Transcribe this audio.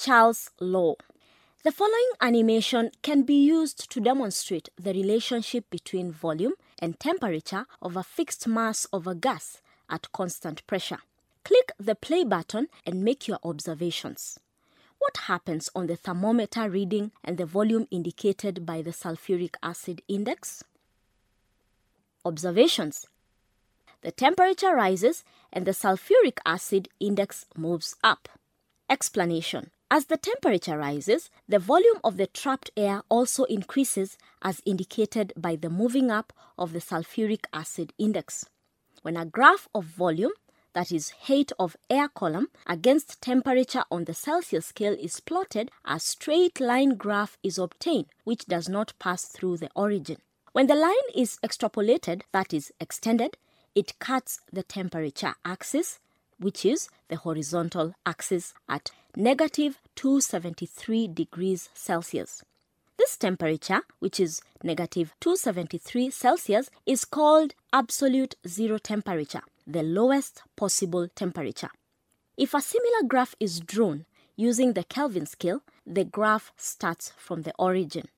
Charles' law. The following animation can be used to demonstrate the relationship between volume and temperature of a fixed mass of a gas at constant pressure. Click the play button and make your observations. What happens on the thermometer reading and the volume indicated by the sulfuric acid index? Observations. The temperature rises and the sulfuric acid index moves up. Explanation. As the temperature rises, the volume of the trapped air also increases as indicated by the moving up of the sulfuric acid index. When a graph of volume, that is height of air column, against temperature on the Celsius scale is plotted, a straight line graph is obtained which does not pass through the origin. When the line is extrapolated, that is extended, it cuts the temperature axis, which is the horizontal axis, at negative 273 degrees Celsius. This temperature, which is negative 273 Celsius, is called absolute zero temperature, the lowest possible temperature. If a similar graph is drawn using the Kelvin scale, the graph starts from the origin.